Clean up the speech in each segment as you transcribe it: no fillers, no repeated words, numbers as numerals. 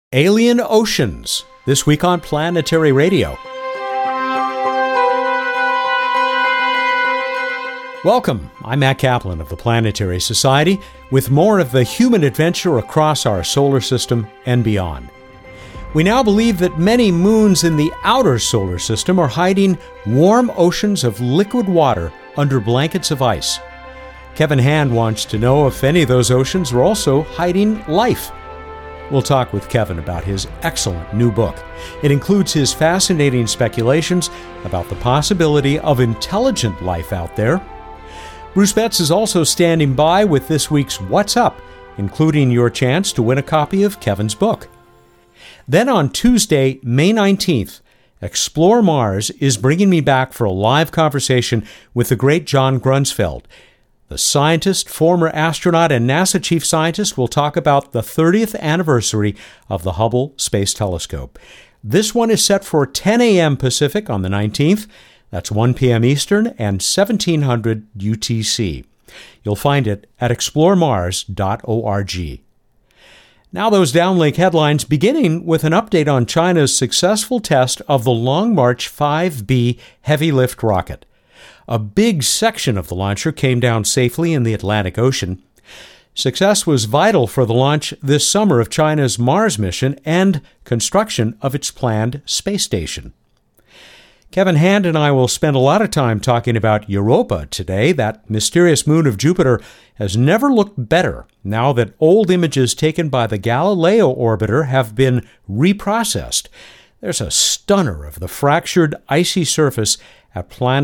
Alien Oceans, this week on Planetary Radio. Welcome, I'm Matt Kaplan of the Planetary Society with more of the human adventure across our solar system and beyond. We now believe that many moons in the outer solar system are hiding warm oceans of liquid water under blankets of ice. Kevin Hand wants to know if any of those oceans are also hiding life. We'll talk with Kevin about his excellent new book. It includes his fascinating speculations about the possibility of intelligent life out there. Bruce Betts is also standing by with this week's What's Up, including your chance to win a copy of Kevin's book. Then on Tuesday, May 19th, Explore Mars is bringing me back for a live conversation with the great John Grunsfeld. The scientist, former astronaut, and NASA chief scientist will talk about the 30th anniversary of the Hubble Space Telescope. This one is set for 10 a.m. Pacific on the 19th. That's 1 p.m. Eastern and 1700 UTC. You'll find it at exploremars.org. Now those downlink headlines, beginning with an update on China's successful test of the Long March 5B heavy lift rocket. A big section of the launcher came down safely in the Atlantic Ocean. Success was vital for the launch this summer of China's Mars mission and construction of its planned space station. Kevin Hand and I will spend a lot of time talking about Europa today. That mysterious moon of Jupiter has never looked better now that old images taken by the Galileo orbiter have been reprocessed. There's a stunner of the fractured, icy surface at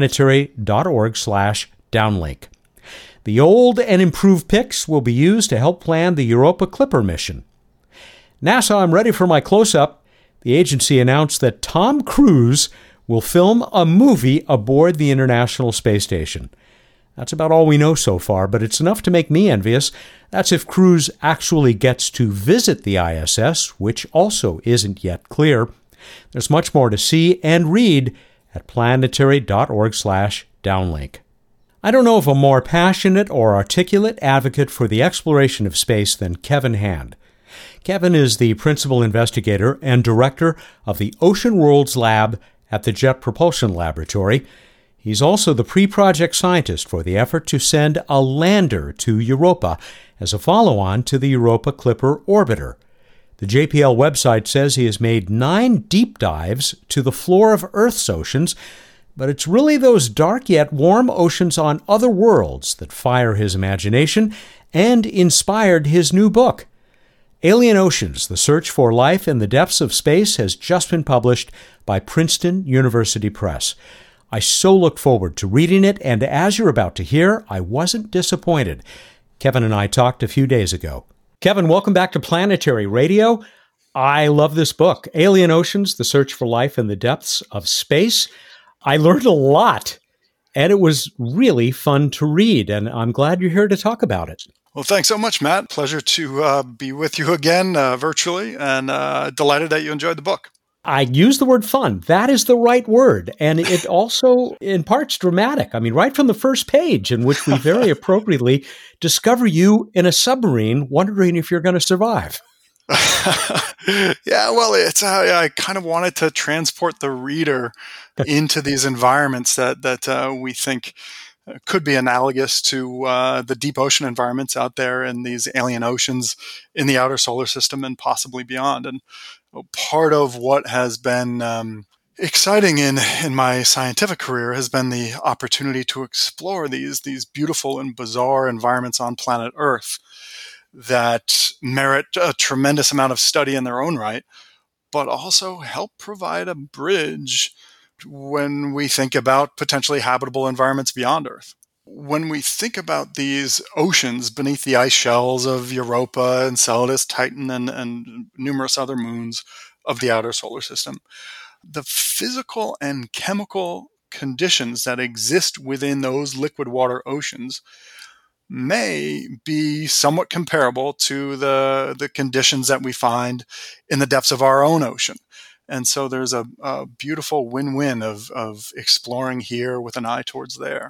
planetary.org/downlink. The old and improved pics will be used to help plan the Europa Clipper mission. NASA, I'm ready for my close-up. The agency announced that Tom Cruise will film a movie aboard the International Space Station. That's about all we know so far, but it's enough to make me envious. That's if Cruise actually gets to visit the ISS, which also isn't yet clear. There's much more to see and read at planetary.org/downlink. I don't know of a more passionate or articulate advocate for the exploration of space than Kevin Hand. Kevin is the principal investigator and director of the Ocean Worlds Lab at the Jet Propulsion Laboratory. He's also the pre-project scientist for the effort to send a lander to Europa as a follow-on to the Europa Clipper orbiter. The JPL website says he has made 9 deep dives to the floor of Earth's oceans, but it's really those dark yet warm oceans on other worlds that fire his imagination and inspired his new book. Alien Oceans, The Search for Life in the Depths of Space has just been published by Princeton University Press. I so look forward to reading it, and as you're about to hear, I wasn't disappointed. Kevin and I talked a few days ago. Kevin, welcome back to Planetary Radio. I love this book, Alien Oceans, The Search for Life in the Depths of Space. I learned a lot, and it was really fun to read, and I'm glad you're here to talk about it. Well, thanks so much, Matt. Pleasure to be with you again virtually, and delighted that you enjoyed the book. I use the word fun. That is the right word. And it also, in parts, dramatic. I mean, right from the first page, in which we very appropriately discover you in a submarine, wondering if you're going to survive. Yeah, well, I kind of wanted to transport the reader into these environments that we think could be analogous to the deep ocean environments out there in these alien oceans in the outer solar system and possibly beyond. And part of what has been exciting in my scientific career has been the opportunity to explore these beautiful and bizarre environments on planet Earth that merit a tremendous amount of study in their own right, but also help provide a bridge when we think about potentially habitable environments beyond Earth. When we think about these oceans beneath the ice shells of Europa, Enceladus, Titan, and numerous other moons of the outer solar system, the physical and chemical conditions that exist within those liquid water oceans may be somewhat comparable to the conditions that we find in the depths of our own ocean. And so there's a beautiful win-win of exploring here with an eye towards there.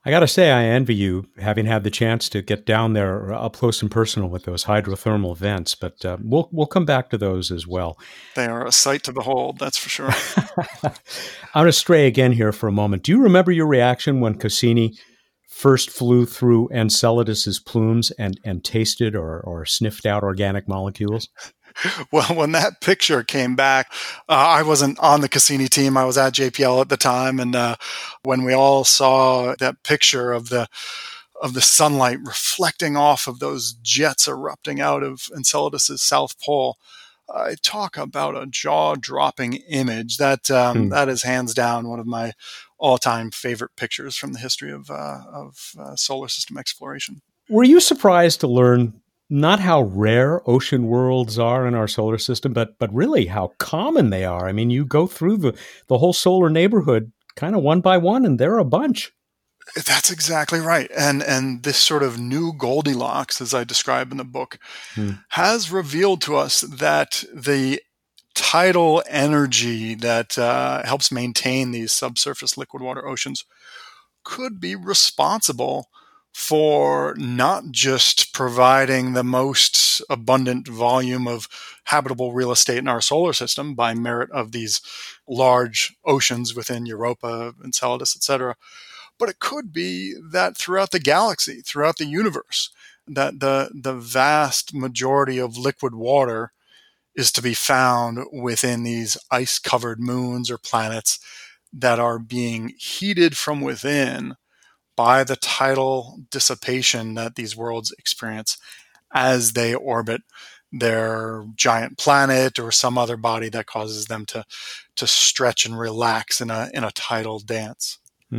I got to say, I envy you having had the chance to get down there up close and personal with those hydrothermal vents, but we'll come back to those as well. They are a sight to behold, that's for sure. I'm going to stray again here for a moment. Do you remember your reaction when Cassini first flew through Enceladus's plumes and tasted or sniffed out organic molecules? Well, when that picture came back, I wasn't on the Cassini team. I was at JPL at the time, and when we all saw that picture of the sunlight reflecting off of those jets erupting out of Enceladus's south pole, I talk about a jaw-dropping image. That is hands down one of my all-time favorite pictures from the history of solar system exploration. Were you surprised to learn not how rare ocean worlds are in our solar system, but really how common they are? I mean, you go through the whole solar neighborhood kind of one by one, and there are a bunch. That's exactly right. And this sort of new Goldilocks, as I describe in the book, has revealed to us that the tidal energy that helps maintain these subsurface liquid water oceans could be responsible for not just providing the most abundant volume of habitable real estate in our solar system by merit of these large oceans within Europa, Enceladus, etc., but it could be that throughout the galaxy, throughout the universe, that the vast majority of liquid water is to be found within these ice-covered moons or planets that are being heated from within by the tidal dissipation that these worlds experience as they orbit their giant planet or some other body that causes them to stretch and relax in a tidal dance.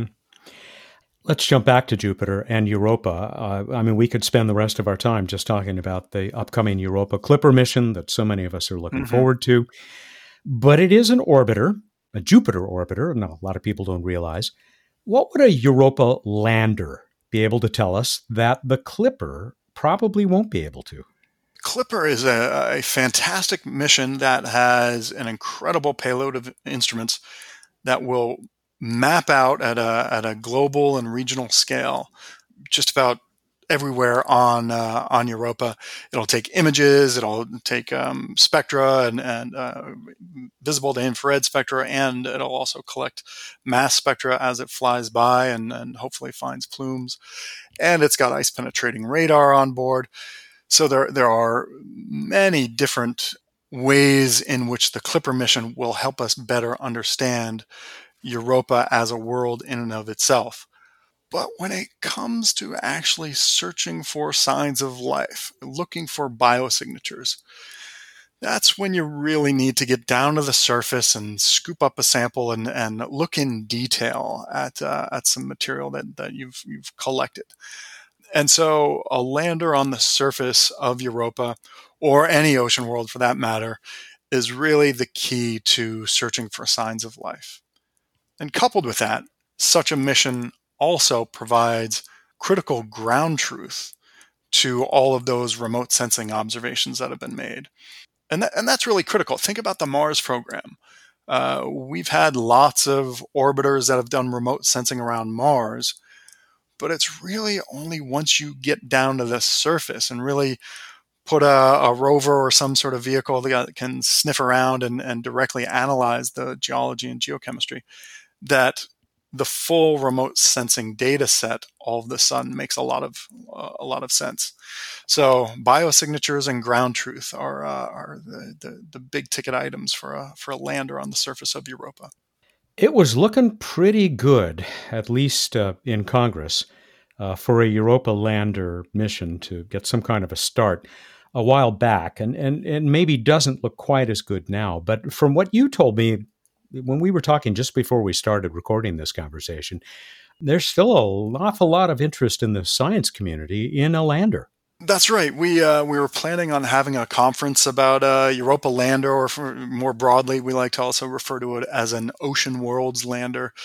Let's jump back to Jupiter and Europa. I mean, we could spend the rest of our time just talking about the upcoming Europa Clipper mission that so many of us are looking forward to. But it is an orbiter, a Jupiter orbiter, and a lot of people don't realize. What would a Europa lander be able to tell us that the Clipper probably won't be able to? Clipper is a fantastic mission that has an incredible payload of instruments that will map out at a global and regional scale just about everywhere on Europa. It'll take images, it'll take spectra and visible to infrared spectra, and it'll also collect mass spectra as it flies by and hopefully finds plumes. And it's got ice penetrating radar on board. So there are many different ways in which the Clipper mission will help us better understand Europa as a world in and of itself. But when it comes to actually searching for signs of life, looking for biosignatures, that's when you really need to get down to the surface and scoop up a sample and look in detail at some material that you've collected. And so a lander on the surface of Europa, or any ocean world for that matter, is really the key to searching for signs of life. And coupled with that, such a mission also provides critical ground truth to all of those remote sensing observations that have been made. And that's really critical. Think about the Mars program. We've had lots of orbiters that have done remote sensing around Mars, but it's really only once you get down to the surface and really put a rover or some sort of vehicle that can sniff around and directly analyze the geology and geochemistry that the full remote sensing data set all of a sudden makes a lot of sense. So biosignatures and ground truth are the big ticket items for a lander on the surface of Europa. It was looking pretty good, at least in Congress, for a Europa lander mission to get some kind of a start a while back, and maybe doesn't look quite as good now. But from what you told me when we were talking just before we started recording this conversation, there's still an awful lot of interest in the science community in a lander. That's right. We were planning on having a conference about Europa lander, or more broadly, we like to also refer to it as an ocean worlds lander.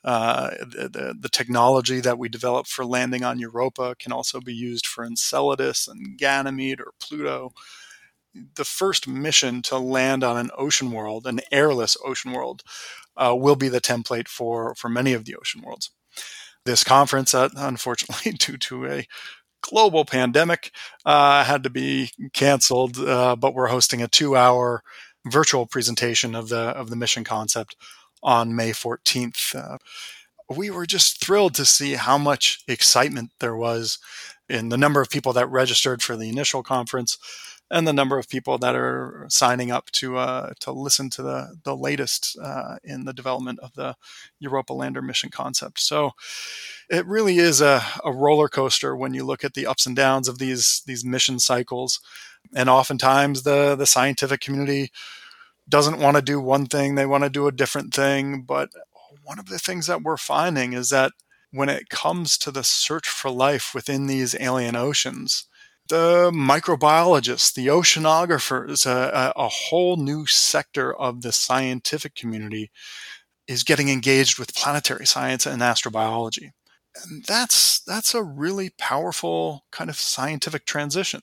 The technology that we developed for landing on Europa can also be used for Enceladus and Ganymede or Pluto. The first mission to land on an ocean world, an airless ocean world, will be the template for many of the ocean worlds. This conference, unfortunately, due to a global pandemic, had to be canceled, but we're hosting a 2-hour virtual presentation of the mission concept on May 14th. We were just thrilled to see how much excitement there was in the number of people that registered for the initial conference and the number of people that are signing up to listen to the latest in the development of the Europa Lander mission concept. So it really is a roller coaster when you look at the ups and downs of these mission cycles. And oftentimes the scientific community doesn't want to do one thing, they want to do a different thing. But one of the things that we're finding is that when it comes to the search for life within these alien oceans, the microbiologists, the oceanographers, a whole new sector of the scientific community is getting engaged with planetary science and astrobiology. And that's a really powerful kind of scientific transition.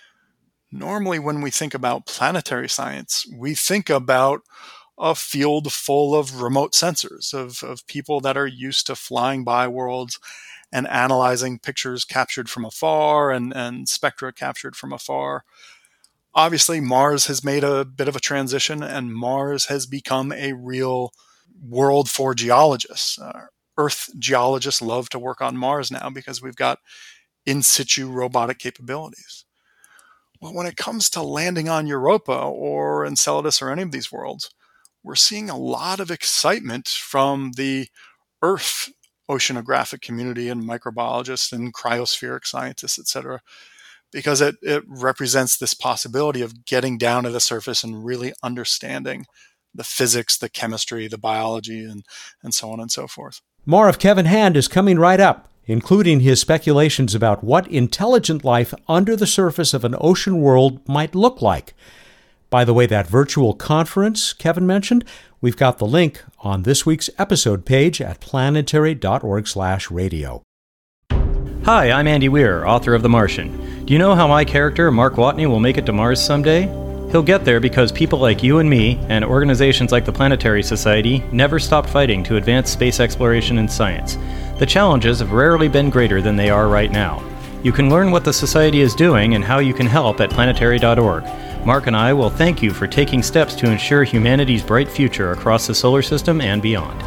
Normally, when we think about planetary science, we think about a field full of remote sensors, of people that are used to flying by worlds and analyzing pictures captured from afar and spectra captured from afar. Obviously, Mars has made a bit of a transition, and Mars has become a real world for geologists. Earth geologists love to work on Mars now because we've got in situ robotic capabilities. Well, when it comes to landing on Europa or Enceladus or any of these worlds, we're seeing a lot of excitement from the Earth oceanographic community and microbiologists and cryospheric scientists, et cetera, because it represents this possibility of getting down to the surface and really understanding the physics, the chemistry, the biology, and so on and so forth. More of Kevin Hand is coming right up, including his speculations about what intelligent life under the surface of an ocean world might look like. By the way, that virtual conference Kevin mentioned, we've got the link on this week's episode page at planetary.org/radio. Hi, I'm Andy Weir, author of The Martian. Do you know how my character, Mark Watney, will make it to Mars someday? He'll get there because people like you and me, and organizations like the Planetary Society, never stop fighting to advance space exploration and science. The challenges have rarely been greater than they are right now. You can learn what the Society is doing and how you can help at planetary.org. Mark and I will thank you for taking steps to ensure humanity's bright future across the solar system and beyond.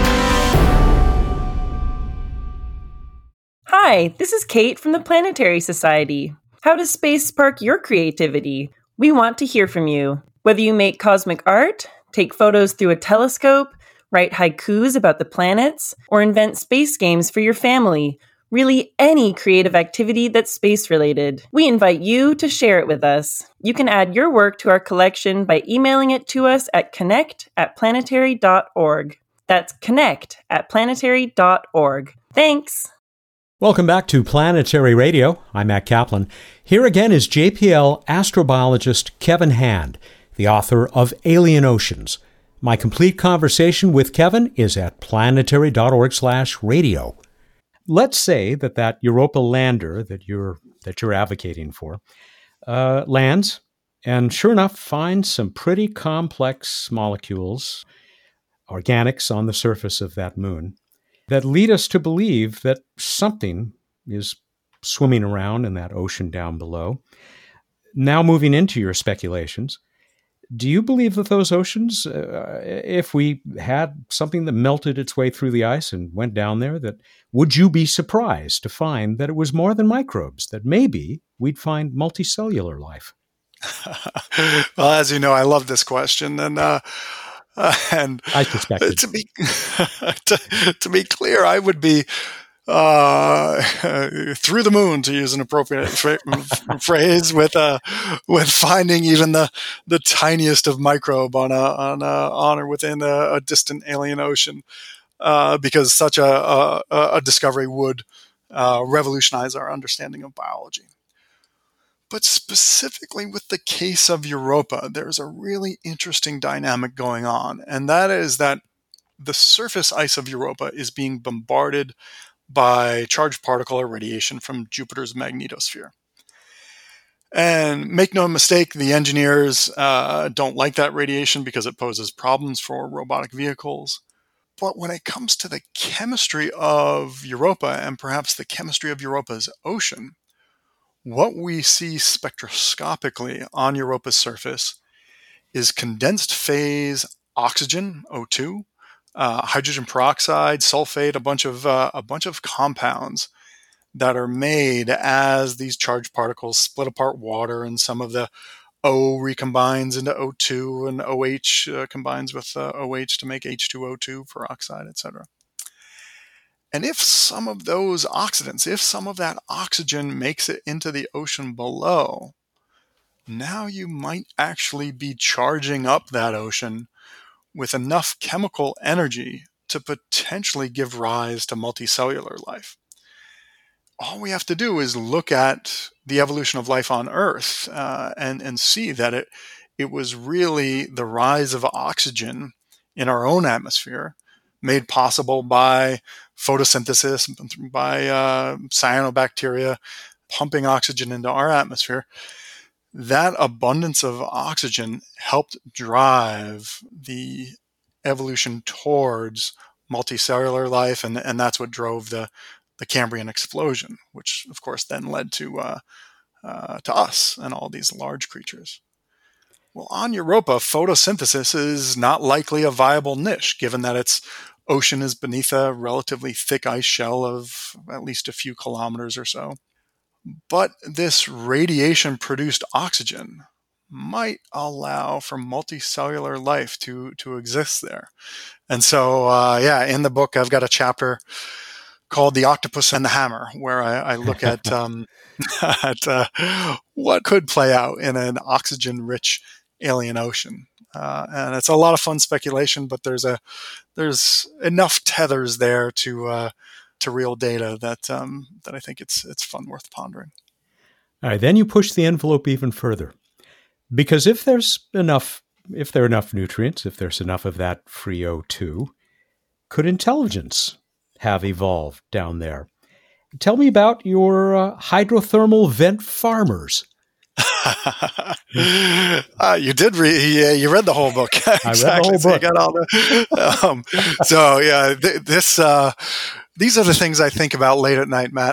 Hi, this is Kate from the Planetary Society. How does space spark your creativity? We want to hear from you. Whether you make cosmic art, take photos through a telescope, write haikus about the planets, or invent space games for your family, really any creative activity that's space-related. We invite you to share it with us. You can add your work to our collection by emailing it to us at connect@planetary.org. That's connect@planetary.org. Thanks! Welcome back to Planetary Radio. I'm Matt Kaplan. Here again is JPL astrobiologist Kevin Hand, the author of Alien Oceans. My complete conversation with Kevin is at planetary.org/radio. Let's say that Europa lander that you're advocating for lands, and sure enough finds some pretty complex molecules, organics on the surface of that moon, that lead us to believe that something is swimming around in that ocean down below. Now moving into your speculations, do you believe that those oceans, if we had something that melted its way through the ice and went down there, that would you be surprised to find that it was more than microbes, that maybe we'd find multicellular life? Well, as you know, I love this question, and I suspected. To be clear, I would be through the moon, to use an appropriate phrase, with finding even the tiniest of microbe on or within a distant alien ocean, because such a discovery would revolutionize our understanding of biology. But specifically with the case of Europa, there's a really interesting dynamic going on, and that is that the surface ice of Europa is being bombarded by charged particle or radiation from Jupiter's magnetosphere. And make no mistake, the engineers don't like that radiation because it poses problems for robotic vehicles. But when it comes to the chemistry of Europa and perhaps the chemistry of Europa's ocean, what we see spectroscopically on Europa's surface is condensed phase oxygen, O2, hydrogen peroxide, sulfate, a bunch of compounds that are made as these charged particles split apart water, and some of the O recombines into O2, and OH combines with OH to make H2O2 peroxide, etc. And if some of those oxidants, if some of that oxygen makes it into the ocean below, now you might actually be charging up that ocean with enough chemical energy to potentially give rise to multicellular life. All we have to do is look at the evolution of life on Earth and see that it was really the rise of oxygen in our own atmosphere, made possible by photosynthesis, by cyanobacteria pumping oxygen into our atmosphere. That abundance of oxygen helped drive the evolution towards multicellular life, and that's what drove the Cambrian explosion, which of course then led to us and all these large creatures. Well, on Europa, photosynthesis is not likely a viable niche, given that its ocean is beneath a relatively thick ice shell of at least a few kilometers or so. But this radiation-produced oxygen might allow for multicellular life to exist there. And so, in the book, I've got a chapter called The Octopus and the Hammer, where I look at, what could play out in an oxygen-rich alien ocean. And it's a lot of fun speculation, but there's enough tethers there to real data that I think it's fun worth pondering. All right, then you push the envelope even further, because if there are enough nutrients, if there's enough of that free O2, could intelligence have evolved down there? Tell me about your hydrothermal vent farmers. You did read. Yeah, you read the whole book. Exactly. I read the whole book. So you got all the. These are the things I think about late at night, Matt.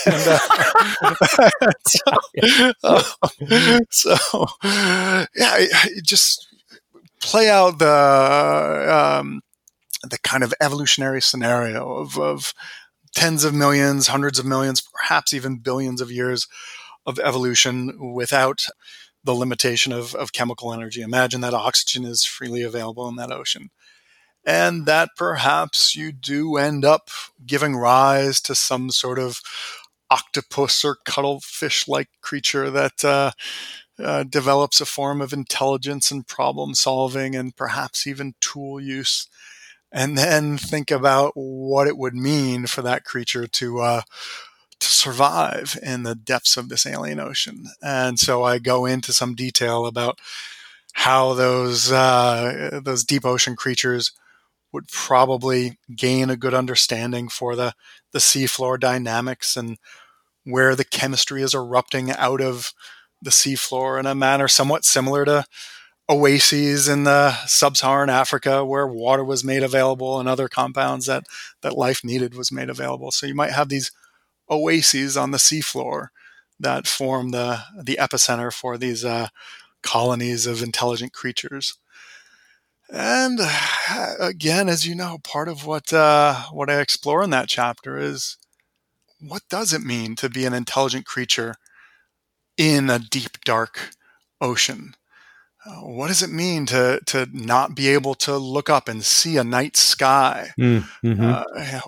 Just play out the kind of evolutionary scenario of tens of millions, hundreds of millions, perhaps even billions of years of evolution without the limitation of chemical energy. Imagine that oxygen is freely available in that ocean. And that perhaps you do end up giving rise to some sort of octopus or cuttlefish-like creature that develops a form of intelligence and problem solving and perhaps even tool use. And then think about what it would mean for that creature to survive in the depths of this alien ocean. And so I go into some detail about how those deep ocean creatures would probably gain a good understanding for the seafloor dynamics and where the chemistry is erupting out of the seafloor in a manner somewhat similar to oases in the sub-Saharan Africa, where water was made available and other compounds that life needed was made available. So you might have these oases on the seafloor that form the epicenter for these colonies of intelligent creatures. And again, as you know, part of what I explore in that chapter is, what does it mean to be an intelligent creature in a deep, dark ocean? What does it mean to not be able to look up and see a night sky? Mm-hmm.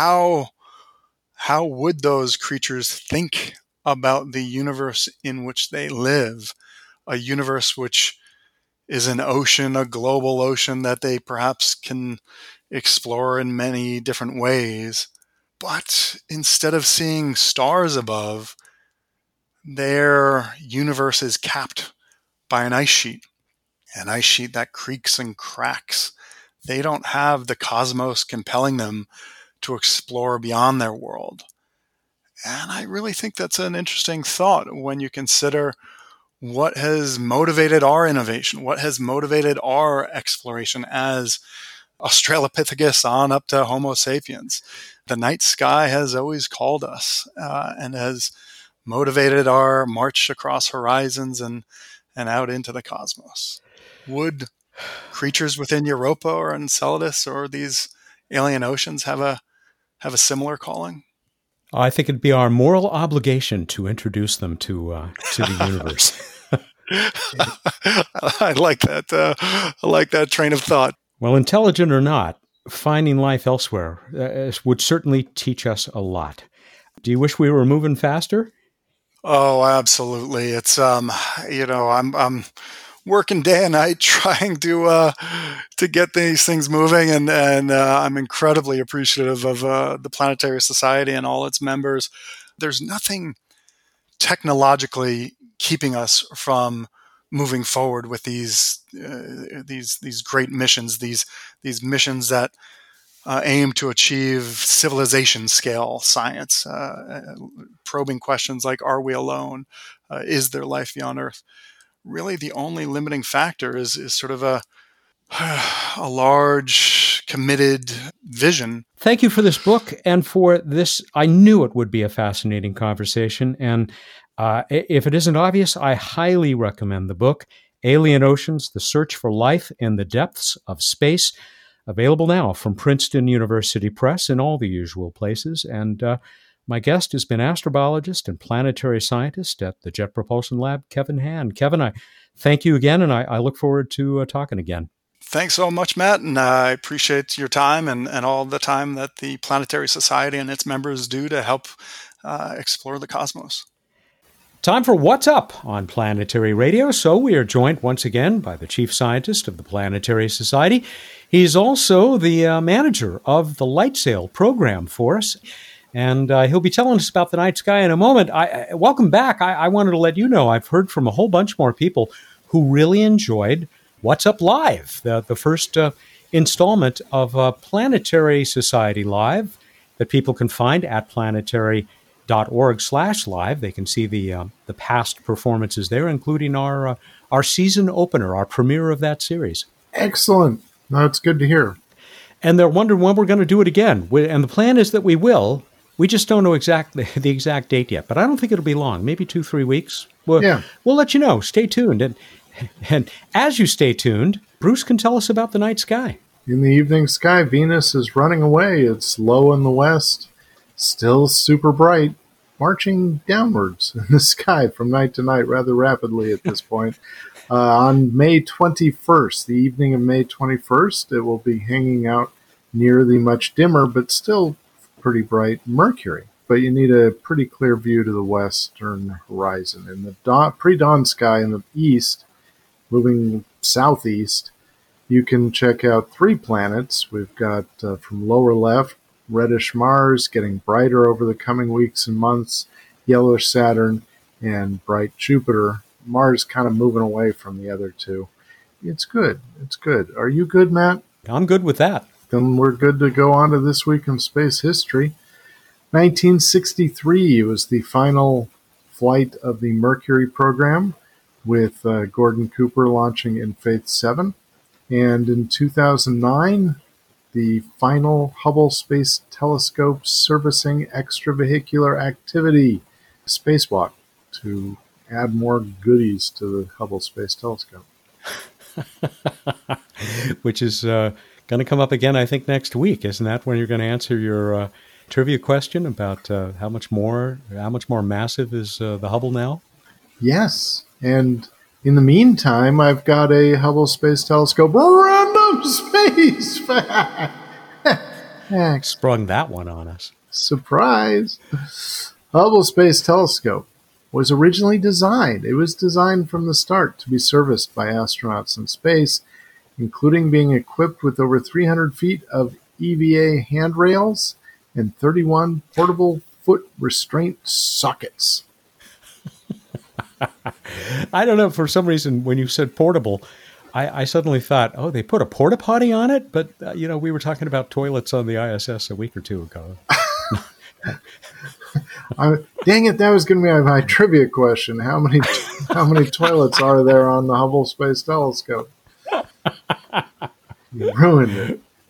How would those creatures think about the universe in which they live? A universe which is an ocean, a global ocean that they perhaps can explore in many different ways. But instead of seeing stars above, their universe is capped by an ice sheet that creaks and cracks. They don't have the cosmos compelling them to explore beyond their world. And I really think that's an interesting thought when you consider what has motivated our innovation, what has motivated our exploration as Australopithecus on up to Homo sapiens. The night sky has always called us and has motivated our march across horizons and out into the cosmos. Would creatures within Europa or Enceladus or these alien oceans have a similar calling? I think it'd be our moral obligation to introduce them to the universe. I like that. I like that train of thought. Well, intelligent or not, finding life elsewhere would certainly teach us a lot. Do you wish we were moving faster? Oh, absolutely. It's I'm working day and night trying to get these things moving, and I'm incredibly appreciative of the Planetary Society and all its members. There's nothing technologically keeping us from moving forward with these great missions, these missions that aim to achieve civilization scale science, probing questions like, are we alone? Is there life beyond Earth? Really, the only limiting factor is sort of a large, committed vision. Thank you for this book and for this. I knew it would be a fascinating conversation. And if it isn't obvious, I highly recommend the book, Alien Oceans, The Search for Life in the Depths of Space, available now from Princeton University Press in all the usual places. And my guest has been astrobiologist and planetary scientist at the Jet Propulsion Lab, Kevin Hand. Kevin, I thank you again, and I look forward to talking again. Thanks so much, Matt, and I appreciate your time and all the time that the Planetary Society and its members do to help explore the cosmos. Time for What's Up on Planetary Radio. So we are joined once again by the chief scientist of the Planetary Society. He's also the manager of the LightSail program for us. And he'll be telling us about the night sky in a moment. Welcome back. I wanted to let you know I've heard from a whole bunch more people who really enjoyed What's Up Live, the first installment of Planetary Society Live that people can find at planetary.org/live. They can see the past performances there, including our season opener, our premiere of that series. Excellent. That's good to hear. And they're wondering when we're going to do it again. And the plan is that we will. We just don't know the exact date yet, but I don't think it'll be long. Maybe 2-3 weeks. We'll let you know. Stay tuned. And as you stay tuned, Bruce can tell us about the night sky. In the evening sky, Venus is running away. It's low in the west, still super bright, marching downwards in the sky from night to night rather rapidly at this point. On May 21st, the evening of May 21st, it will be hanging out near the much dimmer but still pretty bright Mercury. But you need a pretty clear view to the western horizon. In the pre-dawn sky in the east, moving southeast, you can check out 3 planets. We've got, from lower left, reddish Mars, getting brighter over the coming weeks and months, yellowish Saturn, and bright Jupiter. Mars kind of moving away from the other 2. It's good. It's good. Are you good, Matt? I'm good with that. Then we're good to go on to This Week in Space History. 1963 was the final flight of the Mercury program, with Gordon Cooper launching in Faith 7. And in 2009, the final Hubble Space Telescope servicing extravehicular activity spacewalk to add more goodies to the Hubble Space Telescope. Which is going to come up again, I think, next week. Isn't that when you're going to answer your trivia question about how much more massive is the Hubble now? Yes. And in the meantime, I've got a Hubble Space Telescope random space fact. Sprung that one on us. Surprise. Hubble Space Telescope was originally designed. It was designed from the start to be serviced by astronauts in space, including being equipped with over 300 feet of EVA handrails and 31 portable foot restraint sockets. I don't know, for some reason, when you said portable, I suddenly thought, oh, they put a porta potty on it? But, we were talking about toilets on the ISS a week or 2 ago. Dang it, that was going to be my trivia question. How many toilets are there on the Hubble Space Telescope? You ruined it.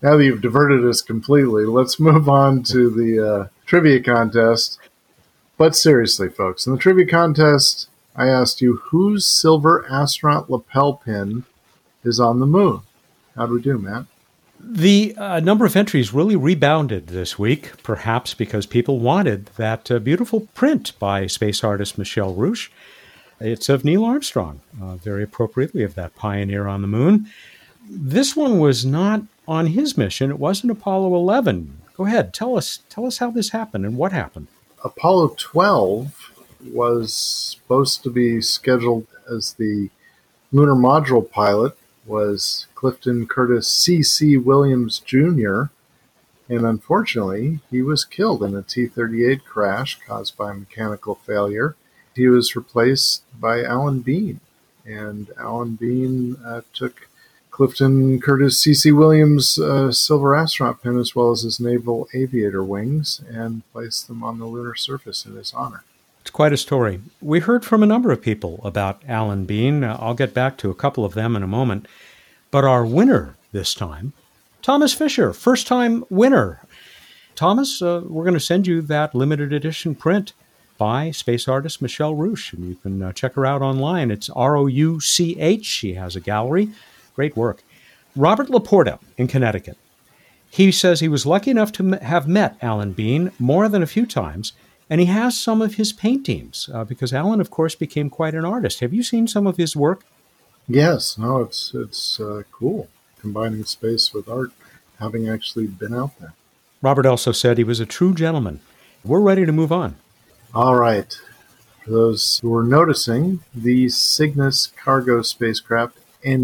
Now that you've diverted us completely, let's move on to the trivia contest. But seriously, folks, in the trivia contest, I asked you whose silver astronaut lapel pin is on the moon. How'd we do, Matt? The number of entries really rebounded this week, perhaps because people wanted that beautiful print by space artist Michel Rouche. It's of Neil Armstrong, very appropriately, of that pioneer on the moon. This one was not on his mission. It wasn't Apollo 11. Go ahead, tell us how this happened and what happened. Apollo 12 was supposed to be scheduled as the lunar module pilot was Clifton Curtis C.C. Williams Jr., and unfortunately, he was killed in a T-38 crash caused by a mechanical failure. He was replaced by Alan Bean, and Alan Bean took Clifton Curtis C.C. Williams' silver astronaut pin as well as his naval aviator wings and placed them on the lunar surface in his honor. It's quite a story. We heard from a number of people about Alan Bean. I'll get back to a couple of them in a moment. But our winner this time, Thomas Fisher, first-time winner. Thomas, we're going to send you that limited edition print by space artist Michel Rouche, and you can check her out online. It's Rouch. She has a gallery. Great work. Robert Laporta in Connecticut. He says he was lucky enough to have met Alan Bean more than a few times, and he has some of his paintings, because Alan, of course, became quite an artist. Have you seen some of his work? Yes. No, it's cool, combining space with art, having actually been out there. Robert also said he was a true gentleman. We're ready to move on. All right. For those who are noticing, the Cygnus cargo spacecraft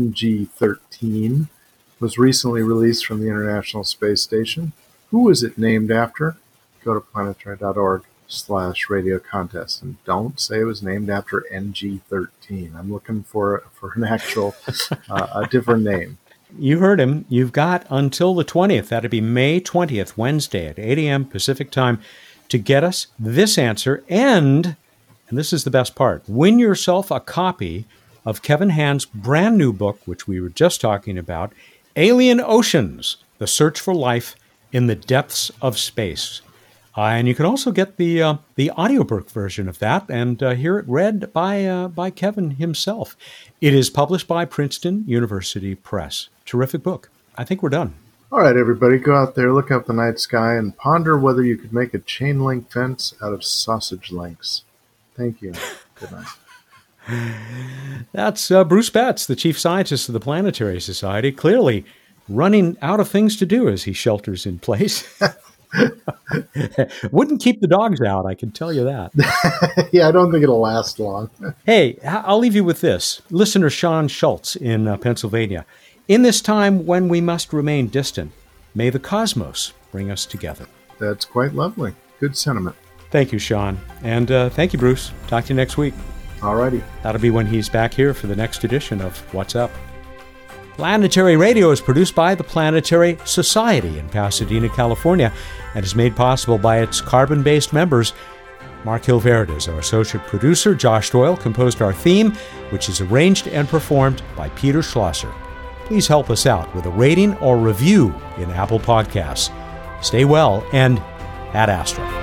NG-13 was recently released from the International Space Station. Who is it named after? Go to planetary.org/radio contest, and don't say it was named after NG-13. I'm looking for an actual, a different name. You heard him. You've got until the 20th, that'd be May 20th, Wednesday at 8 a.m. Pacific time, to get us this answer, and this is the best part, win yourself a copy of Kevin Hand's brand new book, which we were just talking about, Alien Oceans, The Search for Life in the Depths of Space. And you can also get the audiobook version of that and hear it read by Kevin himself. It is published by Princeton University Press. Terrific book. I think we're done. All right, everybody, go out there, look up the night sky, and ponder whether you could make a chain link fence out of sausage links. Thank you. Good night. That's Bruce Betts, the chief scientist of the Planetary Society, clearly running out of things to do as he shelters in place. Wouldn't keep the dogs out, I can tell you that. Yeah, I don't think it'll last long. Hey, I'll leave you with this. Listener Sean Schultz in Pennsylvania. In this time when we must remain distant, may the cosmos bring us together. That's quite lovely. Good sentiment. Thank you, Sean. And thank you, Bruce. Talk to you next week. All righty. That'll be when he's back here for the next edition of What's Up. Planetary Radio is produced by the Planetary Society in Pasadena, California, and is made possible by its carbon-based members. Mark Hilverde is our associate producer. Josh Doyle composed our theme, which is arranged and performed by Peter Schlosser. Please help us out with a rating or review in Apple Podcasts. Stay well and ad astra.